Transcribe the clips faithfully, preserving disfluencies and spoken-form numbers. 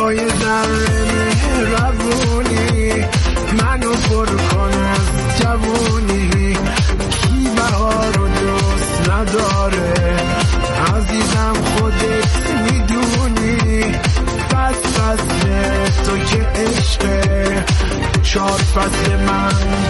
با یه ذره مهربونی منو پر کن از جوونی. کی بهار و دوست نداره عزیزم خودت میدونی. فصل فصل تو که عشقه چهار فصل من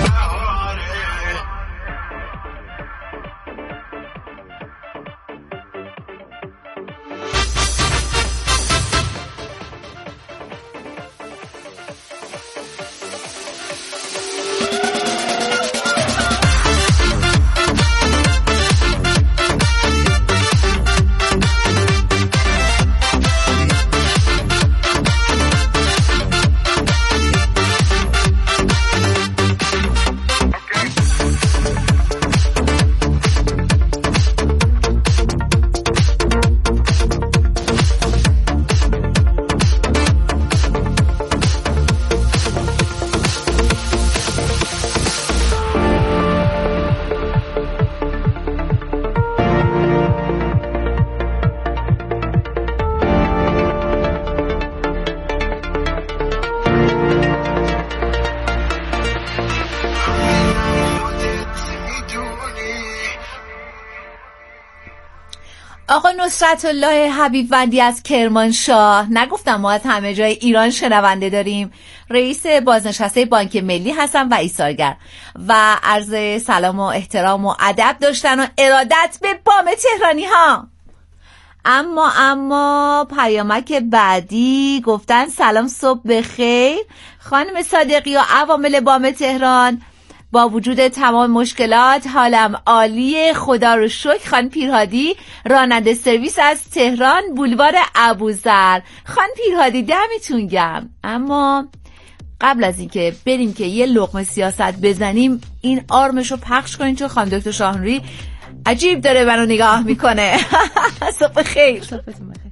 آقا نصرت الله حبیبوندی از کرمانشاه. نگفتم ما از همه جای ایران شنونده داریم. رئیس بازنشسته بانک ملی هستم و ایثارگر و عرض سلام و احترام و ادب داشتن و ارادت به بام تهرانی ها. اما اما پیامک بعدی گفتن سلام صبح بخیر خانم صادقی و عوامل بام تهران. با وجود تمام مشکلات حالم عالیه خدا رو شکر. خان پیرهادی راننده سرویس از تهران بولوار ابوذر. خان پیرهادی دمتون گرم. اما قبل از اینکه بریم که یه لقمه سیاست بزنیم این آرمش رو پخش کنین چون خانم دکتر شاهنوری عجیب داره منو نگاه میکنه. صبح خیر. صبحتون بخیر.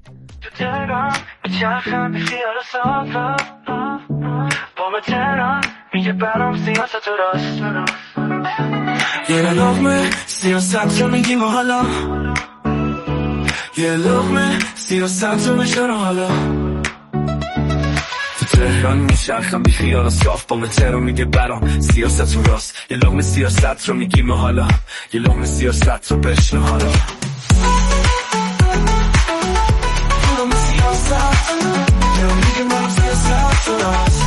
میگه برام سیاست راست یه لقمه سیاست رو میگیم و حالا یه لقمه سیاست رو میشنم حالا تو تهران میشرخم بی خیال صاف با متر میگه برام سیاست رو راست یه لقمه سیاست رو میگیم و حالا یه لقمه سیاست رو بشنم حالا لقمه سیاست رو میگه برام سیاست رو راست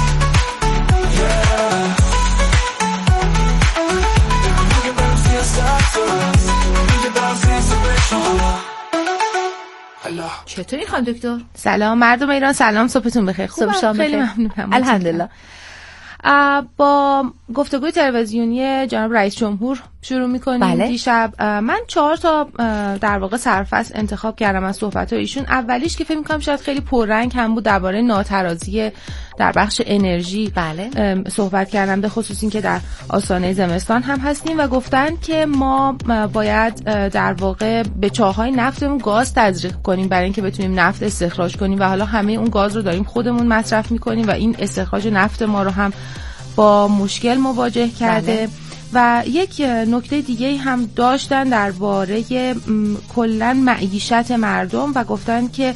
چطوری خانم دکتر؟ سلام مردم ایران، سلام صبحتون بخیر. خوبم خیلی ممنونم. الحمدلله. با گفتگوی تلویزیونی جناب رئیس جمهور شروع میکنیم. بله. دیشب من چهار تا در واقع سرفصل انتخاب کردم از صحبت‌های ایشون. اولیش که فکر می‌کنم شاید خیلی پررنگ هم بود درباره ناترازی در بخش انرژی. بله. صحبت کردم به خصوص این که در آستانه زمستان هم هستیم و گفتن که ما باید در واقع به چاهای نفتمون گاز تزریق کنیم برای اینکه بتونیم نفت استخراج کنیم و حالا همه اون گاز رو داریم خودمون مصرف می‌کنیم و این استخراج نفت ما رو هم با مشکل مواجه کرده. بله. و یک نکته دیگه هم داشتن درباره کلاً معیشت مردم و گفتن که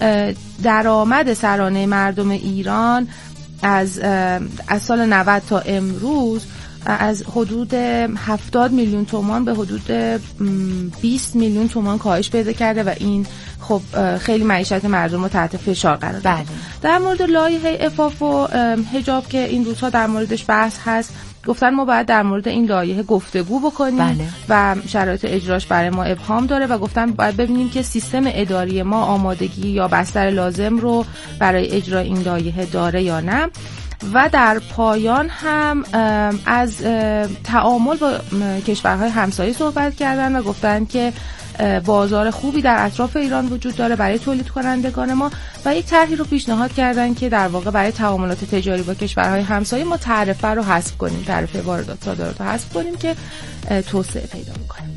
درآمد سرانه مردم ایران از از سال نود تا امروز از حدود هفتاد میلیون تومان به حدود بیست میلیون تومان کاهش پیدا کرده و این خب خیلی معیشت مردم رو تحت فشار قرار داده. در مورد لایحه عفاف و حجاب که این روزها در موردش بحث هست گفتن ما باید در مورد این لایحه گفتگو بکنیم. بله. و شرایط اجراش برای ما ابهام داره و گفتن باید ببینیم که سیستم اداری ما آمادگی یا بستر لازم رو برای اجرای این لایحه داره یا نه. و در پایان هم از تعامل با کشورهای همسایه صحبت کردن و گفتن که بازار خوبی در اطراف ایران وجود داره برای تولید کنندگان ما و یک طرحی رو پیشنهاد کردن که در واقع برای تعاملات تجاری با کشورهای همسایه ما تعرفه رو حذف کنیم، تعرفه واردات صادرات رو حذف کنیم که توسعه پیدا کنه.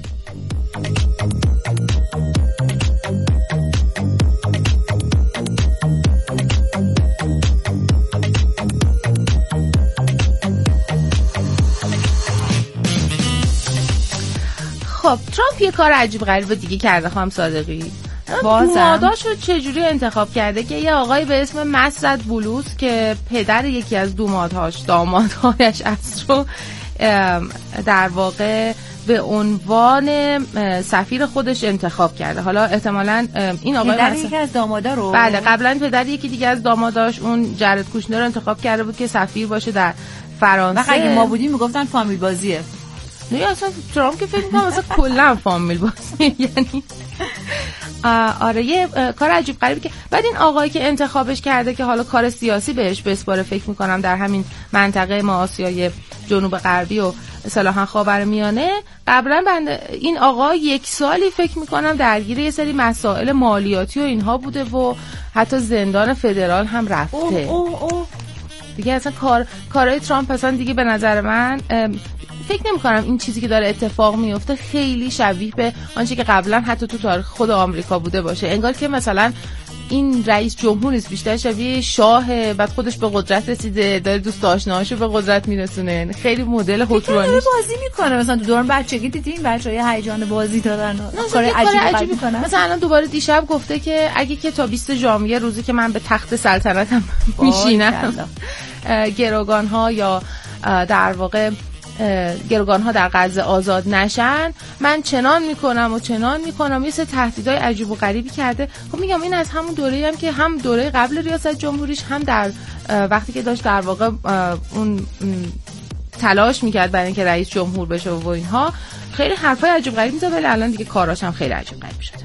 خب ترامپ یه کار عجیب غریب دیگه کرده خانم صادقی. دوماداشو چجوری انتخاب کرده که یه آقای به اسم مسعد بلوس که پدر یکی از دومادهاش دامادهایش است رو در واقع به عنوان سفیر خودش انتخاب کرده. حالا احتمالاً این آقای پدر یکی از دامادا رو بله قبلا پدر یکی دیگه از داماداش اون جرد کوشنر رو انتخاب کرده بود که سفیر باشه در فرانسه. وقتی اگه ما بودیم میگفتن فامیل بازیه. نه اصلا ترامپ که فکر می‌کنم اصلا کلا فامیل بازی یعنی آره یه کار عجیب غریبی که بعد این آقایی که انتخابش کرده که حالا کار سیاسی بهش بسپاره فکر می‌کنم در همین منطقه ما آسیای جنوب غربی و اصطلاحاً خاورمیانه قبلا بنده این آقا یک سالی فکر می‌کنم درگیر یه سری مسائل مالیاتی و اینها بوده و حتی زندان فدرال هم رفته. اوه اوه اوه. دیگه اصلا کار کارهای ترامپ اصلا دیگه به نظر من فکر نمی کنم این چیزی که داره اتفاق میفته خیلی شبیه به آنچه که قبلا حتی تو تاریخ خود آمریکا بوده باشه. انگار که مثلا این رئیس جمهور است بیشتر شبیه شاه، بعد خودش به قدرت رسیده داره دوست آشناهاشو به قدرت میرسونه. خیلی مدل حکمرانی بازی میکنه. مثلا تو دوران بچگی دیدین بچه‌ها هیجان بازی دارن کار عجیبی میکنن. مثلا الان دوباره دیشب گفته که اگه که تا بیست ژانویه روزی که من به تخت سلطنتم میشینم گروگان ها یا در واقع گروگان ها در غزه آزاد نشن من چنان میکنم و چنان میکنم. یه سری تهدیدهای عجیب و غریبی کرده. خب میگم این از همون دوره‌ای هم که هم دوره قبل ریاست جمهوریش هم در وقتی که داشت در واقع اون تلاش میکرد برای اینکه رئیس جمهور بشه و اینها خیلی حرفای عجیب غریب میزنه، ولی الان دیگه کاراش هم خیلی عجیب غریب شده.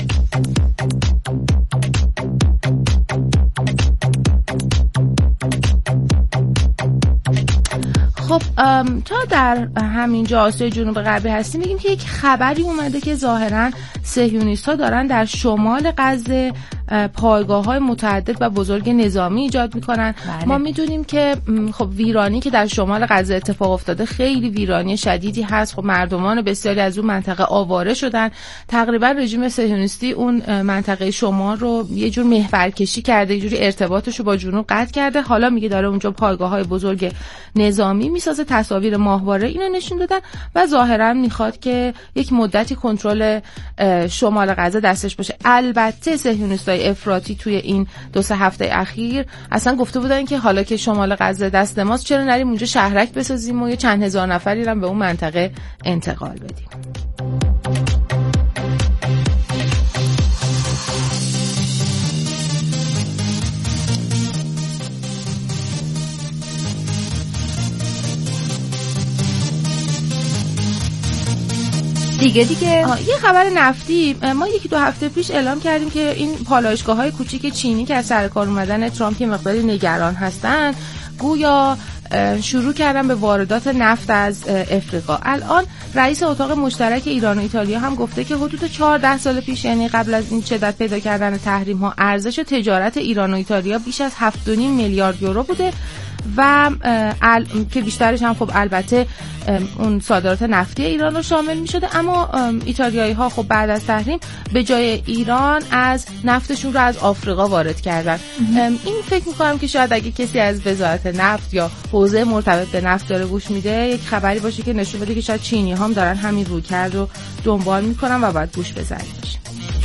خب تا در همینجا آسیای جنوب غربی هستیم میگیم که یک خبری اومده که ظاهرا صهیونیست‌ها دارن در شمال غزه پایگاه‌های متعدد و بزرگ نظامی ایجاد میکنن. بله. ما میدونیم که خب ویرانی که در شمال غزه اتفاق افتاده خیلی ویرانی شدیدی هست. خب مردمان بسیاری از اون منطقه آواره شدن. تقریبا رژیم صهیونیستی اون منطقه شمال رو یه جور محورکشی کرده، یه جوری ارتباطش رو با جنوب قطع کرده. حالا میگه داره اونجا پایگاه‌های بزرگ نظامی میسازه. تصاویر ماهواره اینو نشون دادن و ظاهرا میخواد که یک مدتی کنترل شمال غزه دستش باشه. البته صهیونیست‌های افراطی توی این دو سه هفته اخیر اصلا گفته بودن که حالا که شمال غزه دست ماست چرا نریم اونجا شهرک بسازیم و یه چند هزار نفری رو به اون منطقه انتقال بدیم. دیگه دیگه یه خبر نفتی ما یکی دو هفته پیش اعلام کردیم که این پالایشگاه‌های کوچیک چینی که از سر کار اومدن ترامپ یه مقداری نگران هستن گویا شروع کردن به واردات نفت از افریقا. الان رئیس اتاق مشترک ایران و ایتالیا هم گفته که حدود چهارده سال پیش یعنی قبل از این شدت پیدا کردن تحریم ها ارزش تجارت ایران و ایتالیا بیش از هفت و نیم میلیارد یورو بوده و ال... که بیشترش هم خب البته اون صادرات نفتی ایران رو شامل می شده. اما ایتالیایی ها خب بعد از تحریم به جای ایران از نفتشون رو از آفریقا وارد کردن. این فکر می کنم که شاید اگه کسی از وزارت نفت یا حوزه مرتبط به نفت داره گوش میده یک خبری باشه که نشون بده که شاید چینی هم دارن همین رویکرد رو دنبال میکنن و باید گوش بزنیم باشه.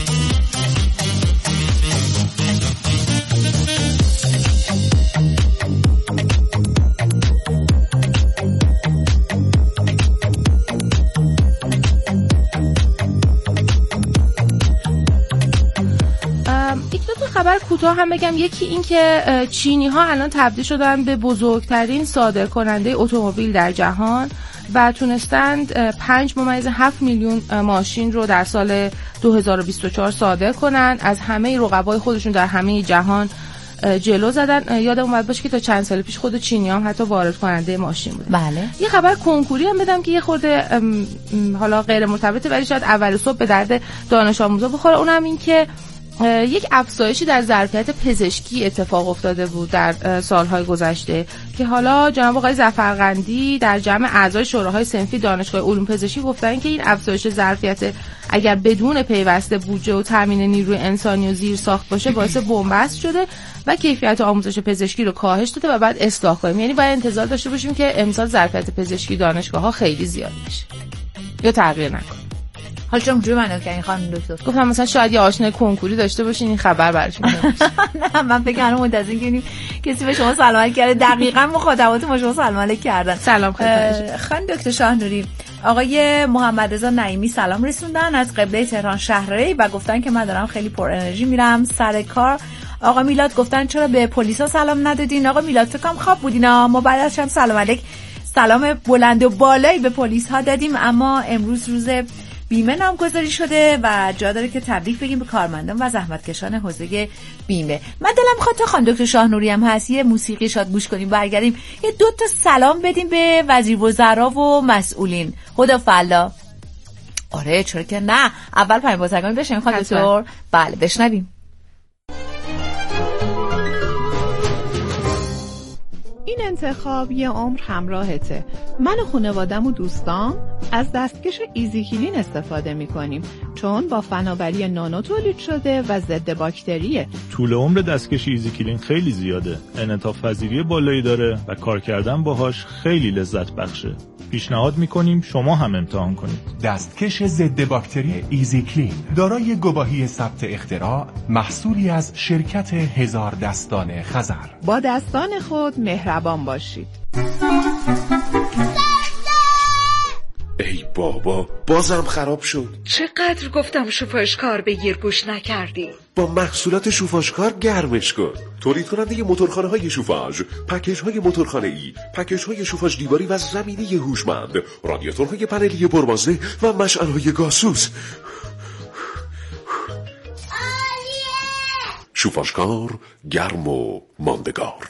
خبر کوتاه هم بگم. یکی این که چینی ها الان تبدیل شدن به بزرگترین صادرکننده اتومبیل در جهان و تونستند پنج ممیز هفت میلیون ماشین رو در سال دو هزار و بیست و چهار صادر کنن. از همه رقبای خودشون در همه جهان جلو زدن. یادم اومد باشه که تا چند سال پیش خود چینی هم حتی وارد کننده ماشین بودن. بله. یه خبر کنکوری هم بدم که یه خورده حالا غیر مرتبطه ولی شاید اول صبح به درد دانش آموزا بخوره. اونم این که یک افزایشی در ظرفیت پزشکی اتفاق افتاده بود در سالهای گذشته که حالا جناب آقای ظفرقندی در جمع اعضای شوراهای صنفی دانشگاه علوم پزشکی گفتن که این افزایش ظرفیت اگر بدون پیوسته بودجه و تامین نیروی انسانی و زیر ساخت باشه باعث بنبست شده و کیفیت آموزش پزشکی رو کاهش داده و بعد اصلاح کنیم. یعنی باید انتظار داشته باشیم که امسال ظرفیت پزشکی دانشگاه‌ها خیلی زیاد بشه یا تغییر نکنه. حالا چون جو منو که این خانم دکتر گفتم مثلا شاید یه آشنای کنکوری داشته باشین این خبر براشون. نه من فکر کنم منتظر کنیم کسی به شما سلام علیک کرده. دقیقاً مخاطبات ما شما سلام علیک کردن. سلام خدمت خانم دکتر شاهنوری. آقای محمد رضا نعیمی سلام رسوندن از قبله تهران شهرری و گفتن که من دارم خیلی پر انرژی میرم سر کار. آقا میلاد گفتن چرا به پلیسا سلام ندادین؟ آقا میلاد فکر کنم خواب بودینا. ما بعد از شب سلام علیک سلام بلند و بالایی به پلیس ها دادیم، اما امروز روز بیمه نامگذاری شده و جا داره که تبریک بگیم به کارمندان و زحمتکشان حوزه بیمه. من دلم می‌خواد تا خانم دکتر شاهنوری هم هست یه موسیقی شاد گوش کنیم، برگردیم یه دو تا سلام بدیم به وزیر وزرا و مسئولین. خدا فلا. آره چرا که نه. اول پنج بازرگانی بشیم خانم دکتر. بله بشنویم. این انتخاب یه عمر همراهته. من و خانوادم و دوستام از دستکش ایزیکلین استفاده میکنیم چون با فناوری نانو تولید شده و ضد باکتریه. طول عمر دستکش ایزیکلین خیلی زیاده، انعطاف پذیری بالایی داره و کار کردن باهاش خیلی لذت بخشه. پیشنهاد میکنیم شما هم امتحان کنید. دستکش ضد باکتری ایزیکلین دارای گواهی ثبت اختراع، محصولی از شرکت هزار دستان خزر. با دستان خود مهربان باشید. ای بابا بازم خراب شد. چقدر گفتم شوفاژکار بگیر گوش نکردی. با محصولات شوفاژکار گرمش کن. تولید کننده موتورخانه های شوفاژ، پکیج های موتورخانه ای، پکیج های شوفاژ دیواری و زمینی هوشمند، رادیاتورهای پنلی پربازه و مشعل های گازسوز. شوفاژکار گرم و ماندگار.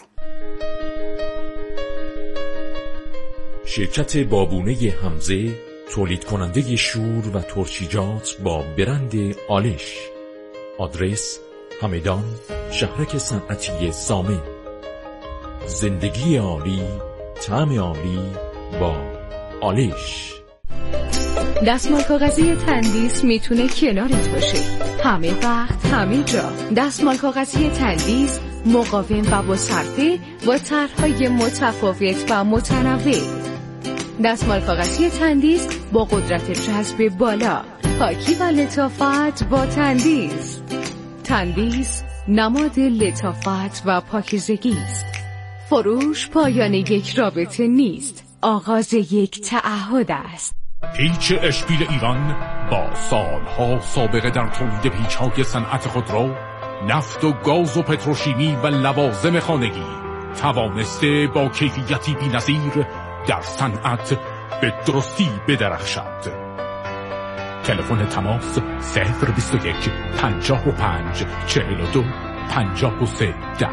شرکت بابونه حمزه تولید کننده شور و ترشیجات با برند آلش. آدرس همدان، شهرک صنعتی سامه. زندگی عالی، طعم عالی با آلش. دستمال کاغذی تندیس میتونه کنارت باشه همه وقت همه جا. دستمال کاغذی تندیس مقاوم و با صرفه با طرح‌های متفاوت و متنوع. دستمال کاغذی تندیس با قدرت جذب بالا، پاکی و لطافت با تندیس. تندیس نماد لطافت و پاکیزگی است. فروش پایان یک رابطه نیست، آغاز یک تعهد است. پیچ اشپیل ایران با سالها سابقه در تولید پیچ‌های صنعت خودرو، نفت و گاز و پتروشیمی و لوازم خانگی توانسته با کیفیتی بی‌نظیر در صنعت به درستی بدرخشد. تلفن تماس صفر بیست و یک پنجاه و پنج چهل و دو پنجاه و سه ده.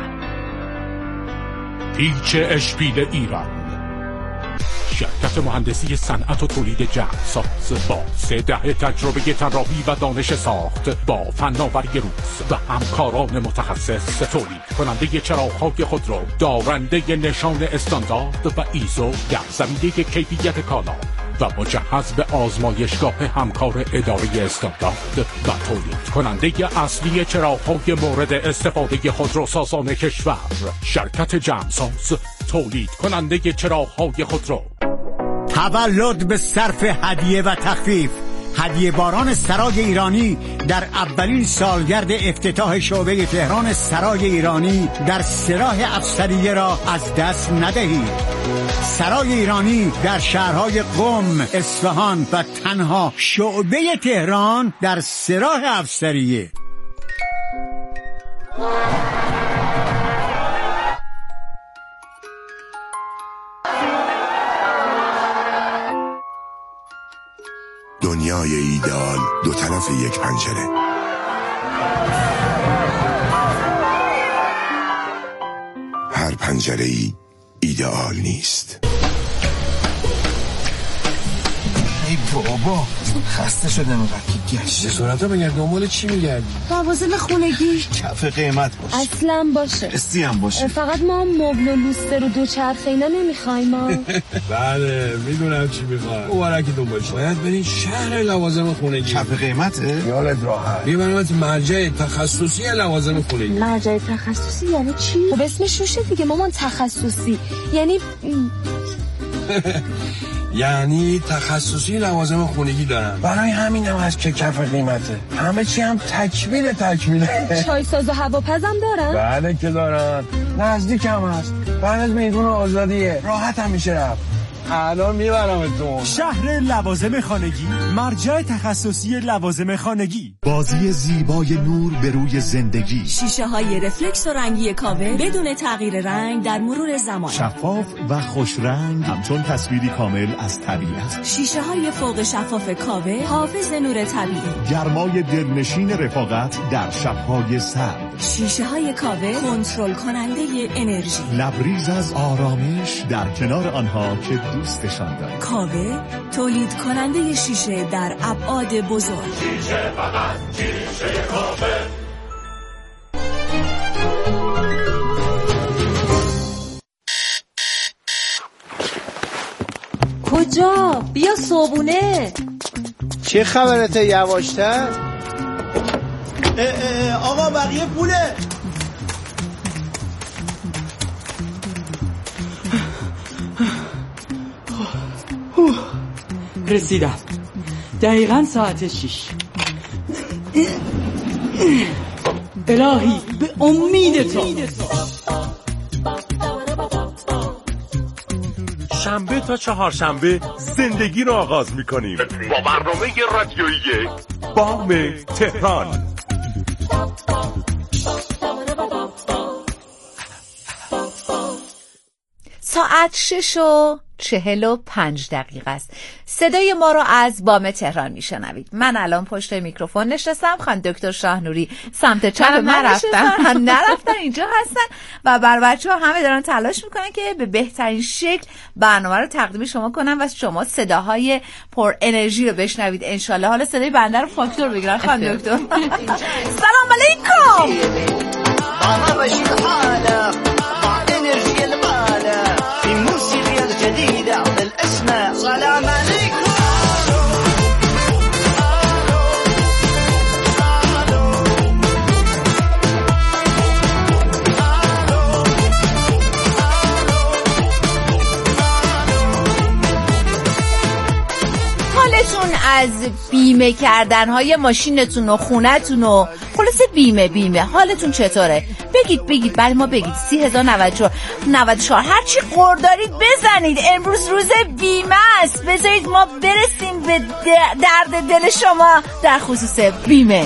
پیچ اشپیل ایران، شرکت مهندسی صنعت و تولید جهازساز با سه دهه تجربه طراحی و دانش ساخت با فناوری روز و همکاران متخصص. تولید کننده چراغ‌های خودرو دارنده نشان استاندارد و ایزو در زمینه کیفیت کالا و مجهز به آزمایشگاه همکار اداره استاندارد و تولید کننده اصلی چراغ‌های مورد استفاده خودروسازان کشور. شرکت جمساز تولید کننده چراغ‌های خودرو. تولد به صرف هدیه و تخفیف. هدیه باران سرای ایرانی در اولین سالگرد افتتاح شعبه تهران سرای ایرانی در سراح افسریه را از دست ندهید. سرای ایرانی در شهرهای قم، اصفهان و تنها شعبه تهران در سراح افسریه. دنیای ایدئال دو طرف یک پنجره. هر پنجره ای ایدئال نیست. ای بابا خسته شدم اینقدر که گشت. سرعتا بگرد دنبال چی میگردی؟ لوازم خونگی کف قیمت باشه، اصلا باشه، استی هم باشه. فقط ما مبل و لوستر و دوچرخه اینا نمیخوایم ما. بله میدونم چی میخوای. مبارکی باشه. باید برین شهر لوازم خونگی. کف قیمته؟ یالت راحت. میبرمت مرجع تخصصی لوازم خونگی. مرجع تخصصی یعنی چی؟ خب اسمش روشه دیگه مامان، تخصصی یعنی یعنی تخصصی لوازم خونگی دارن. برای همین هم هست که کف قیمته. همه چی هم تکمیل تکمیله. چای ساز و هواپزم دارن؟ بله که دارن. نزدیک هم هست. بعد از میدون آزادیه. راحت هم میشه رفت. الان میبرمتون. شهر لوازم خانگی، مرجع تخصصی لوازم خانگی. بازی زیبای نور به روی زندگی. شیشه های رفلکس و رنگی کاوه بدون تغییر رنگ در مرور زمان. شفاف و خوش رنگ همچون تصویری کامل از طبیعت. شیشه های فوق شفاف کاوه حافظ نور طبیعی. گرمای دلنشین رفاقت در شب‌های سرد. شیشه های کاوه کنترل کننده انرژی. لبریز از آرامش در کنار آنها که دوستشان دارید. کاوه تولید کننده شیشه در ابعاد بزرگ. شیشه فقط شیشه کاوه. کجا؟ بیا صابونه. چه خبرته یواشتر؟ آقا بقیه پوله. رسیدم دقیقاً ساعت شیش. الهی به امید تو. شنبه تا چهارشنبه زندگی رو آغاز می‌کنیم با برنامه رادیویی بام تهران. ساعت شش و چهل و پنج دقیقه است. صدای ما رو از بام تهران میشنوید. من الان پشت میکروفون نشستم. خانم دکتر شاهنوری سمت چپ من نرفتن نرفتن اینجا هستن و بر بچه‌ها همه دارن تلاش میکنن که به بهترین شکل برنامه رو تقدیم شما کنن و شما صداهای پر انرژی رو بشنوید انشالله. حالا صدای بنده رو فاکتور بگیرن خانم دکتر. سلام علیکم. أنا بشيل حالة ضع إنرجي المالة في موسيقى الجديدة بالأسماء. سلام عليكم. حالتون از بیمه کردن های ماشینتون و خونتون و خلاصه بیمه بیمه حالتون چطوره؟ بگید بگید برای ما بگید. سی هزار نود و چهار هرچی قور دارید بزنید. امروز روز بیمه است. بذارید ما برسیم به درد دل شما در خصوص بیمه.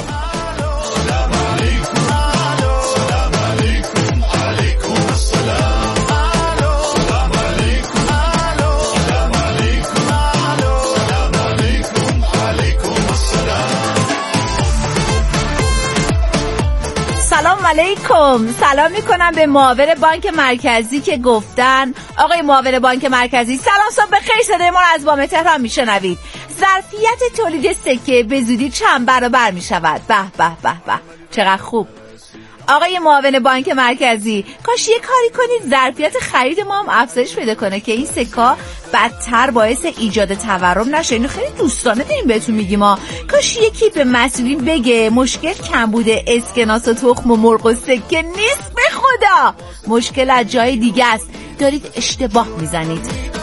سلام علیکم. سلام میکنم به معاون بانک مرکزی که گفتن آقای معاون بانک مرکزی سلام صبح بخیر. صدای ما رو از بام تهران میشنوید. ظرفیت تولید سکه به زودی چند برابر میشود. به به به به چقدر خوب. آقای معاون بانک مرکزی کاش یه کاری کنید ظرفیت خرید ما هم افزایش پیدا کنه که این سکا بدتر باعث ایجاد تورم نشه. اینو خیلی دوستانه داریم بهتون میگیم ما. کاش یکی به مسئولین بگه مشکل کم بوده اسکناس و تخم و مرغ و سکه نیست. به خدا مشکل از جای دیگه است. دارید اشتباه میزنید.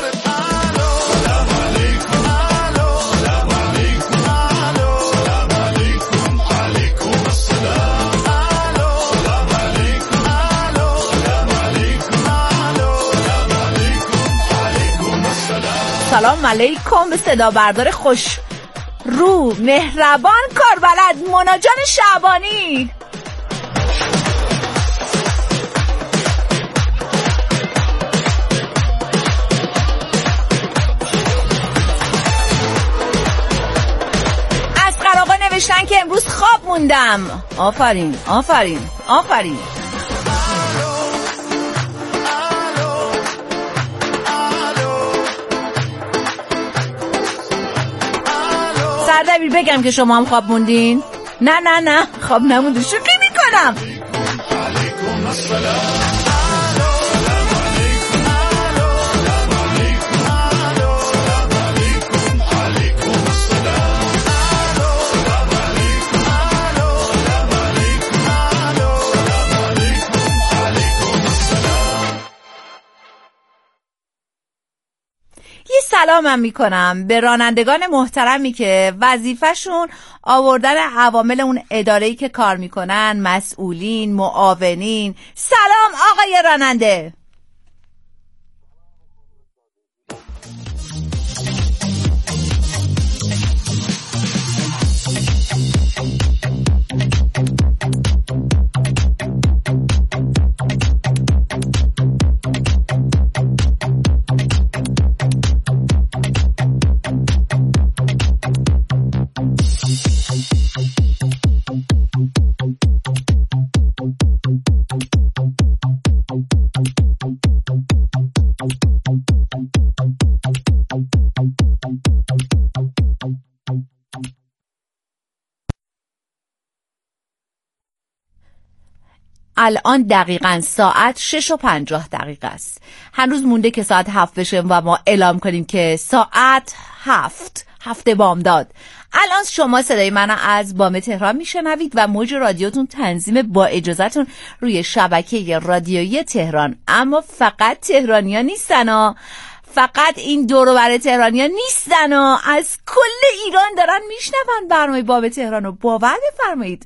سلام علیکم به صدا بردار خوش رو مهربان کاربلد مناجان شعبانی. از قراقا نوشتن که امروز خواب موندم. آفرین آفرین آفرین. سردبیر بگم که شما هم خواب موندین؟ نه نه نه خواب نمونده. شوخی میکنم. سلامم میکنم به رانندگان محترمی که وظیفهشون آوردن عوامل اون اداره‌ای که کار میکنن، مسئولین، معاونین. سلام آقای راننده. الان دقیقاً ساعت شش و پنجاه دقیقه است. هنوز مونده که ساعت هفت بشه و ما اعلام کنیم که ساعت هفت هفته بامداد. الان شما صدای منو از بام تهران میشنوید و موج رادیوتون تنظیم با اجازهتون روی شبکه رادیویی تهران. اما فقط تهرانیا نیستن ها، فقط این دور و بر تهرانیا نیستن ها، از کل ایران دارن میشنون برنامه بام تهران رو. باور بفرمایید.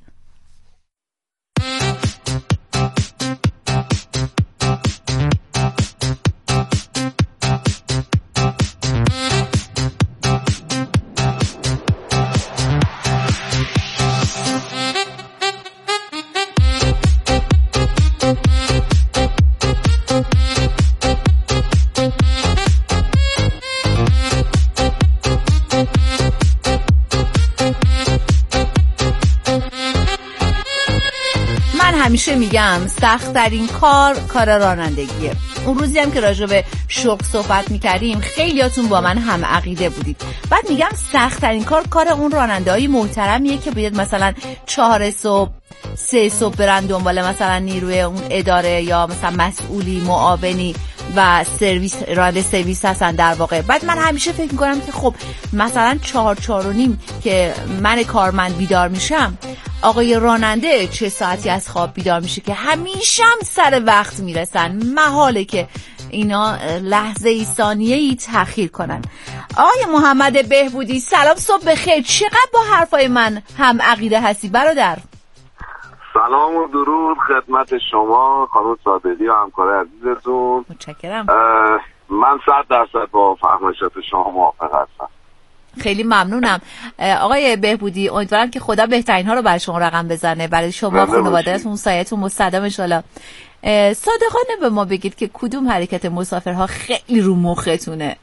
همیشه میگم سخت‌ترین کار کار رانندگیه. اون روزی هم که راجع به شغل صحبت میکردیم خیلیاتون با من هم عقیده بودید. بعد میگم سخت‌ترین کار کار اون راننده‌های محترمیه که باید مثلا چهار صبح سه صبح برن دنبال مثلا نیروی اون اداره یا مثلا مسئولی، معاونی و سرویس، راننده سرویس هستن در واقع. بعد من همیشه فکر میکنم که خب مثلا چهار چهار و نیم که من کارمند بیدار میشم، آقای راننده چه ساعتی از خواب بیدار میشه که همیشه هم سر وقت میرسن؟ محاله که اینا لحظه ای ثانیه ای تأخیر کنن. آقای محمد بهبودی سلام، صبح بخیر. چقدر با حرفای من هم عقیده هستی برادر. سلام و درود خدمت شما خانم صادقی و همکار عزیزتون. متشکرم. من صد درصد با فرمایشات شما موافق هستم. خیلی ممنونم آقای بهبودی. امیدوارم که خدا بهترین ها رو برای شما رقم بزنه، برای شما، خانواده‌تون، سایتون مستدام انشالله. صادقانه به ما بگید که کدوم حرکت مسافرها خیلی رو مختونه؟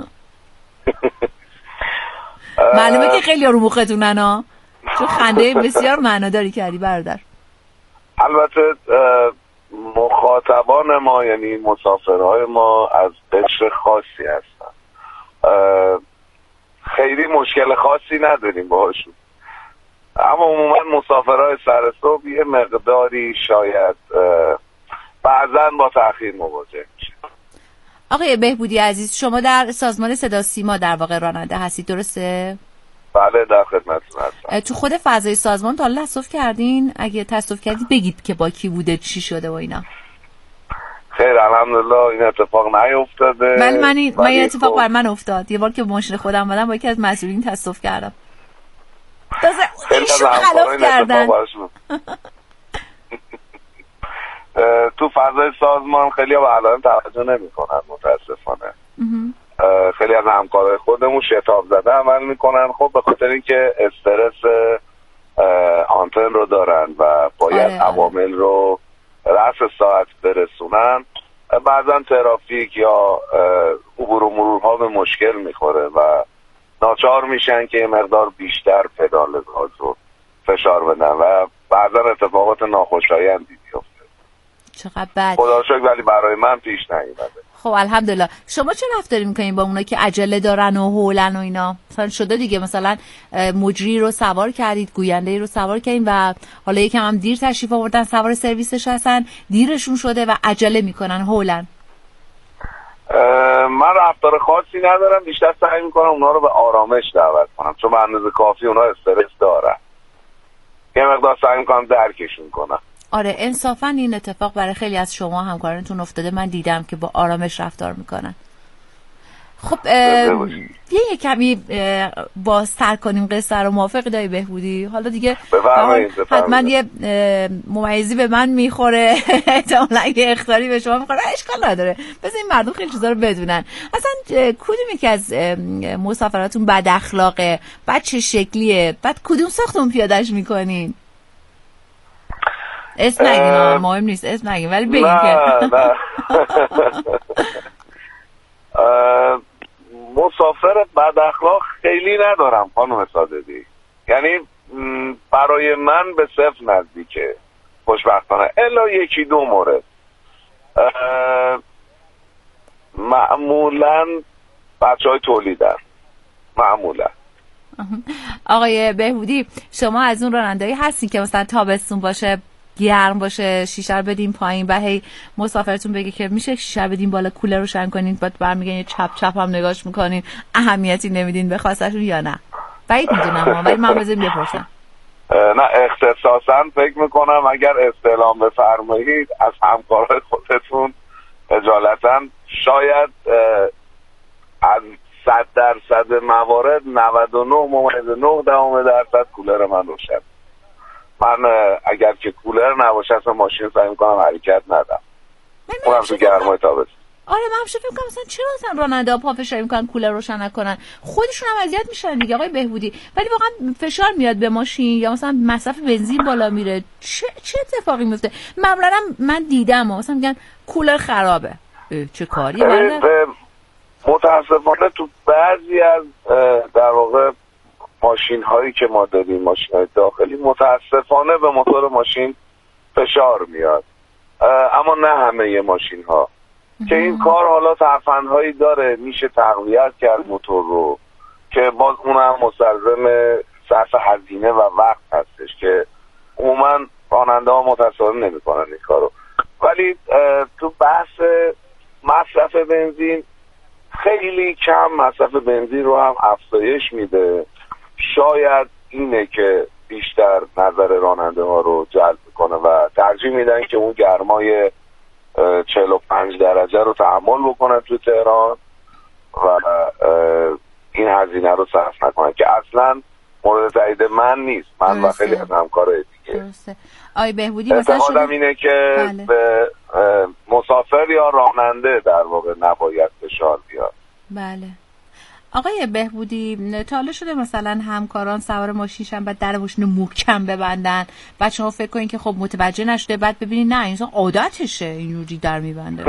معلومه که خیلی رو مختونن ها، چون خنده بسیار معناداری کردی برادر. البته مخاطبان ما یعنی مسافرهای ما از قشر خاصی هستن، خیلی مشکل خاصی نداریم باهاشون، اما عموما مسافرهای سر صبح یه مقداری شاید بعضا با تأخیر مواجه میشه. آقای بهبودی عزیز، شما در سازمان صدا سیما در واقع راننده هستید درسته؟ بله در خدمتتون هستم. تو خود فضای سازمان تا حالا تصادف کردین؟ اگه تصادف کردید بگید که با کی بوده، چی شده و اینا. خیر الحمدلله این اتفاق نیفتاده. ولی من این, من این اتفاق بر من افتاد. یه بار که ماشین خودم بودم با یکی از مسئولین تصادف کردم. تازه ایشون خلاف کردن. تو فضای سازمان خیلی ها به علائم توجه نمی کنن متاسفانه. خیلی از همکارای خودمون شتاب زده عمل میکنن، خب به خاطر اینکه استرس آنتن رو دارن و باید آره. عوامل رو رأس ساعت برسونن، بعضا ترافیک یا عبور و مرورها به مشکل میخوره و ناچار میشن که یه مقدار بیشتر پدال گاز رو فشار بدن و بعضا اتفاقات ناخوشایندی بیفته. چقدر بد. خدا شکر ولی برای من پیش نیومده. خب الحمدلله. شما چه رفتاری میکنین با اونا که عجله دارن و هولن و اینا؟ مثلا شده دیگه مثلا مجری رو سوار کردید، گوینده رو سوار کردین و حالا یکم هم دیر تشریف آوردن، سوار سرویسش هستن، دیرشون شده و عجله میکنن، هولن. من رفتار خاصی ندارم، بیشتر سعی میکنم اونا رو به آرامش دعوت کنم، چون به اندازه کافی اونا استرس دارن. یه مقدار سعی میکنم درکشون کنم. آره انصافا این اتفاق برای خیلی از شما همکارانتون افتاده، من دیدم که با آرامش رفتار میکنن. خب یه کمی بازتر کنیم قصه رو، موافقی دایی بهبودی؟ حالا دیگه حتما یه ممیزی به من میخوره، احتمالاً یه اخطاری به شما میخوره، اشکال نداره، بذار این مردم خیلی چیزا رو بدونن. اصلا کدومی که از مسافراتون بد اخلاقه، بعد چه شکلیه، بعد کدوم ساختمون پیادهش میکنین؟ اسم نگین، مهم نیست اسم نگین، ولی بگین که مسافر بد اخلاق خیلی ندارم خانم صادقی، یعنی برای من به صفر نزدیکه خوشبختانه، الا یکی دو مورد. معمولا بچه های تولیدن معمولا. آقای بهبودی شما از اون راننده‌ای هستین که مثلا تابستون باشه گرم باشه شیشه رو بدین پایین و هی مسافرتون بگه که میشه شیشه رو بدین بالا کولر روشن کنین، بعد برمیگن یه چپ چپ هم نگاش میکنین، اهمیتی نمیدین به خواستشون یا نه؟ بعید میدونم ولی من بذاریم بپرسم. نه اختصاصا فکر میکنم اگر استعلام بفرمایید از همکارای خودتون اجالتا شاید از صد درصد موارد نود و نه ممیز نه دهم درصد کولر من روشن. من اگر که کولر نباشه اصلا ماشین سعی میکنم حرکت ندم، اونم تو گرمای تابستون. آره من هم فکر میکنم مثلا چرا مثلا راننده‌ها پافشاری میکنن کولر روشن نکنن، خودشون هم اذیت میشن دیگه آقای بهبودی، ولی واقعا فشار میاد به ماشین یا مثلا مصرف بنزین بالا میره، چه چه اتفاقی میفته؟ معمولا من دیدم مثلا میگن کولر خرابه، چه کاریه؟ متاسفانه تو بعضی از در واقع ماشین هایی که ما داریم، ماشین های داخلی، متاسفانه به موتور ماشین فشار میاد، اما نه همه ماشین ها که این کار حالا ترفندهایی داره، میشه تقویت کرد موتور رو که باز اون هم مستلزم صرف هزینه و وقت هستش که عموما راننده ها متاسفانه نمی کنن این کارو. ولی تو بحث مصرف بنزین خیلی کم مصرف بنزین رو هم افزایش میده، شاید اینه که بیشتر نظر راننده ها رو جلب کنه و ترجیح میدن که اون گرمای چهل و پنج درجه رو تحمل بکنن تو تهران و این هزینه رو صرف نکنن که اصلا مورد تایید من نیست، من و خیلی از همکارای دیگه. درسته. آی بهبودی مثلا شما اینه که بله. به مسافر یا راننده در واقع نباید فشار بیاد. بله. آقای بهبودی تا حالا شده مثلا همکاران سوار ماشینشن بعد در ماشین رو محکم ببندن، بعد شما فکر کنین که خب متوجه نشده، بعد ببینین نه این عادتشه اینجوری در میبنده؟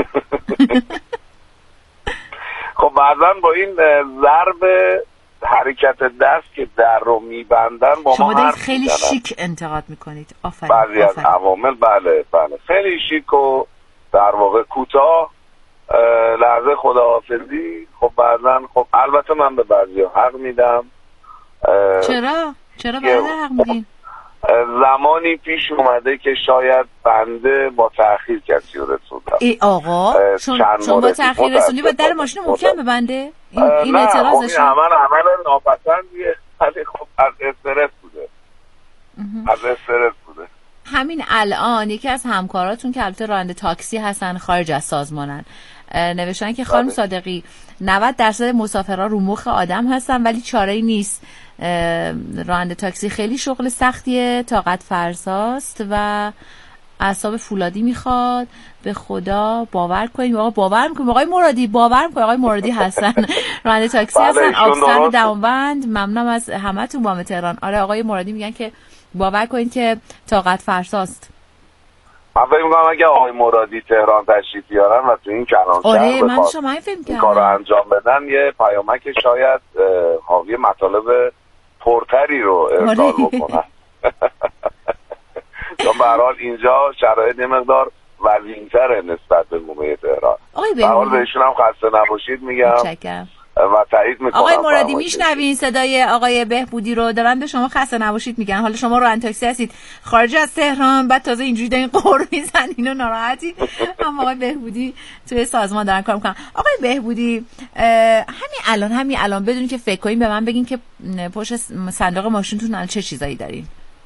خب بعضا با این ضرب حرکت دست که در رو میبندن با شما ما خیلی شیک انتقاد میکنید. آفرین. بعضی از عوامل بله بله خیلی شیک و در واقع کوتاه لحظه خداحافظی. خب بعضا خب البته من به بعضی حق میدم. چرا؟ چرا بعضی حق میدین؟ زمانی پیش اومده که شاید بنده با تأخیر کسی رو رسوندم. ای آقا چون شما با تأخیر رسوندی با در ماشین محکم ببنده؟ این, این اعتراضشه؟ نه خب این عمل ناپسندیه، ولی خب از استرس بوده. از استرس بوده. همین الان یکی از همکاراتون که البته راننده تاکسی هستن خارج از سازمانن نوشتن که خانم صادقی نود درصد مسافرها رو مخ آدم هستن ولی چاره‌ای نیست، راننده تاکسی خیلی شغل سختیه، طاقت فرساست و اعصاب فولادی میخواد. به خدا باور کنید. آقا باور میکنید آقای مرادی، باور میکنید آقای مرادی هستن راننده تاکسی هستن، آبسند دماوند. ممنونم از همتون بام تهران. آره آقای مرادی میگن که باور کنید که طاقت فرساست. من فکر میکنم اگه آقای مرادی تهران تشریف بیارن و تو این کلان آره شهر من شما این فکر این کارو انجام بدن یه پیامک شاید حاوی مطالب پرتری رو ارسال بکنن. چون به هر حال اینجا شرایط مقدار وزین‌تره نسبت به مومه تهران. به هر حال بهشون هم خسته نباشید میگم. متشکرم. و تایید میکنم. آقای مرادی میشنوین صدای آقای بهبودی رو؟ دارن به شما خسته نباشید میگن. حالا شما راننده تاکسی هستید خارج از تهران، بعد تازه اینجوری دارین قور میزنین و ناراحتی. اما آقای بهبودی توی سازمان دارن کار میکنن. آقای بهبودی همین الان همین الان بدونین که فکر کنین به من بگین که پشت صندوق ماشینتون الان چه چیزایی دارین؟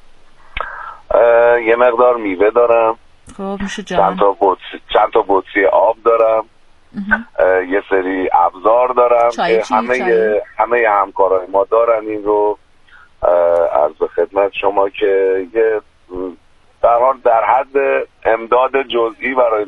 یه مقدار میوه دارم. خب میشه جان. چند تا بطری چند تا بطری آب دارم. یه سری ابزار دارم که همه همه همکارای ما دارن. این رو عرض به خدمت شما که یه در حال در حد امداد جزئی برای